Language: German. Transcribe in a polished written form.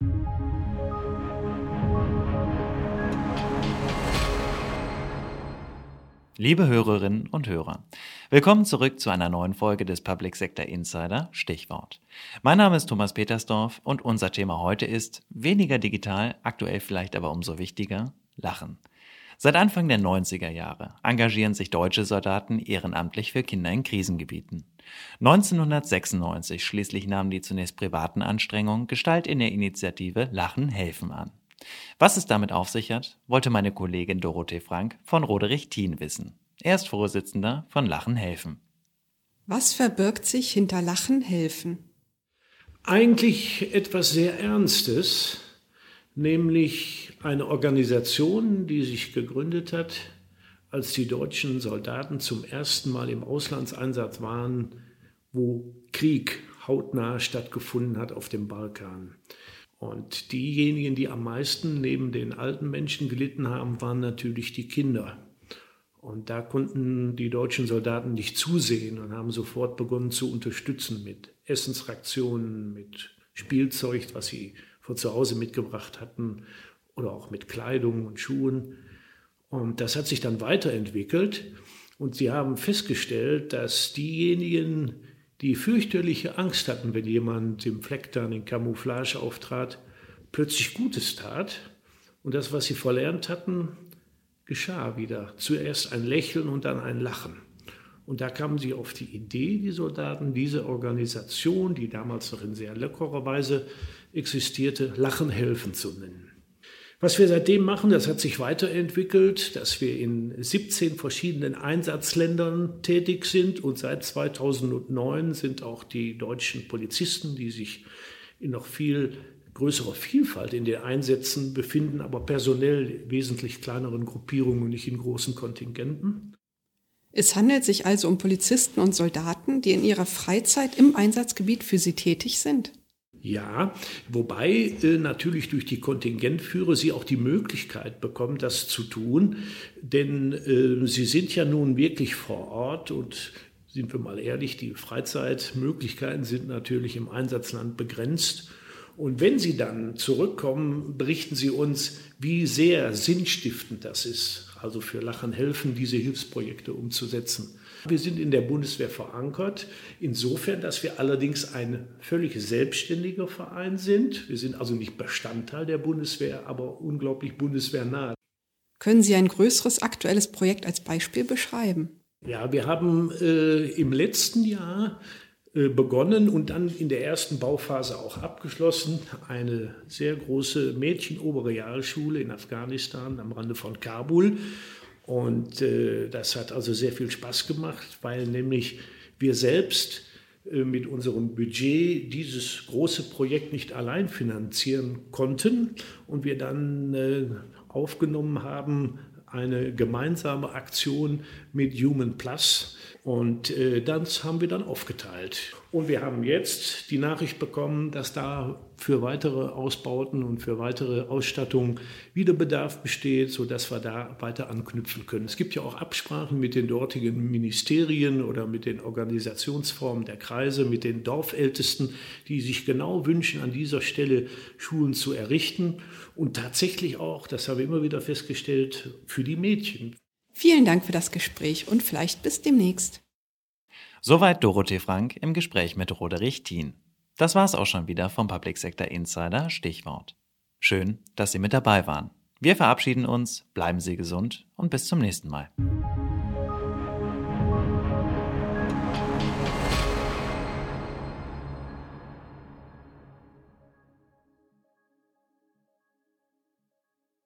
Liebe Hörerinnen und Hörer, willkommen zurück zu einer neuen Folge des Public Sector Insider Stichwort. Mein Name ist Thomas Petersdorf und unser Thema heute ist weniger digital, aktuell vielleicht aber umso wichtiger, Lachen. Seit Anfang der 90er Jahre engagieren sich deutsche Soldaten ehrenamtlich für Kinder in Krisengebieten. 1996 schließlich nahmen die zunächst privaten Anstrengungen Gestalt in der Initiative Lachen helfen an. Was es damit auf sich hat, wollte meine Kollegin Dorothee Frank von Roderich-Thien wissen. Er ist Vorsitzender von Lachen helfen. Was verbirgt sich hinter Lachen helfen? Eigentlich etwas sehr Ernstes, nämlich eine Organisation, die sich gegründet hat, als die deutschen Soldaten zum ersten Mal im Auslandseinsatz waren, wo Krieg hautnah stattgefunden hat auf dem Balkan. Und diejenigen, die am meisten neben den alten Menschen gelitten haben, waren natürlich die Kinder. Und da konnten die deutschen Soldaten nicht zusehen und haben sofort begonnen zu unterstützen mit Essensrationen, mit Spielzeug, was sie von zu Hause mitgebracht hatten, oder auch mit Kleidung und Schuhen. Und das hat sich dann weiterentwickelt. Und sie haben festgestellt, dass diejenigen, die fürchterliche Angst hatten, wenn jemand im Fleck dann in Camouflage auftrat, plötzlich Gutes tat. Und das, was sie verlernt hatten, geschah wieder. Zuerst ein Lächeln und dann ein Lachen. Und da kamen sie auf die Idee, die Soldaten, diese Organisation, die damals noch in sehr lockerer Weise existierte, Lachen helfen zu nennen. Was wir seitdem machen, das hat sich weiterentwickelt, dass wir in 17 verschiedenen Einsatzländern tätig sind und seit 2009 sind auch die deutschen Polizisten, die sich in noch viel größerer Vielfalt in den Einsätzen befinden, aber personell wesentlich kleineren Gruppierungen und nicht in großen Kontingenten. Es handelt sich also um Polizisten und Soldaten, die in ihrer Freizeit im Einsatzgebiet für sie tätig sind. Ja, wobei natürlich durch die Kontingentführer sie auch die Möglichkeit bekommen, das zu tun, denn sie sind ja nun wirklich vor Ort und sind wir mal ehrlich, die Freizeitmöglichkeiten sind natürlich im Einsatzland begrenzt. Und wenn sie dann zurückkommen, berichten sie uns, wie sehr sinnstiftend das ist, also für Lachen helfen, diese Hilfsprojekte umzusetzen. Wir sind in der Bundeswehr verankert, insofern, dass wir allerdings ein völlig selbstständiger Verein sind. Wir sind also nicht Bestandteil der Bundeswehr, aber unglaublich bundeswehrnah. Können Sie ein größeres aktuelles Projekt als Beispiel beschreiben? Ja, wir haben im letzten Jahr begonnen und dann in der ersten Bauphase auch abgeschlossen, eine sehr große Mädchen-Oberrealschule in Afghanistan am Rande von Kabul. Und das hat also sehr viel Spaß gemacht, weil nämlich wir selbst mit unserem Budget dieses große Projekt nicht allein finanzieren konnten und wir dann aufgenommen haben, eine gemeinsame Aktion mit Human Plus und das haben wir dann aufgeteilt. Und wir haben jetzt die Nachricht bekommen, dass da für weitere Ausbauten und für weitere Ausstattung wieder Bedarf besteht, sodass wir da weiter anknüpfen können. Es gibt ja auch Absprachen mit den dortigen Ministerien oder mit den Organisationsformen der Kreise, mit den Dorfältesten, die sich genau wünschen, an dieser Stelle Schulen zu errichten. Und tatsächlich auch, das haben wir immer wieder festgestellt, für die Mädchen. Vielen Dank für das Gespräch und vielleicht bis demnächst. Soweit Dorothee Frank im Gespräch mit Roderich-Thien. Das war's auch schon wieder vom Public Sector Insider Stichwort. Schön, dass Sie mit dabei waren. Wir verabschieden uns, bleiben Sie gesund und bis zum nächsten Mal.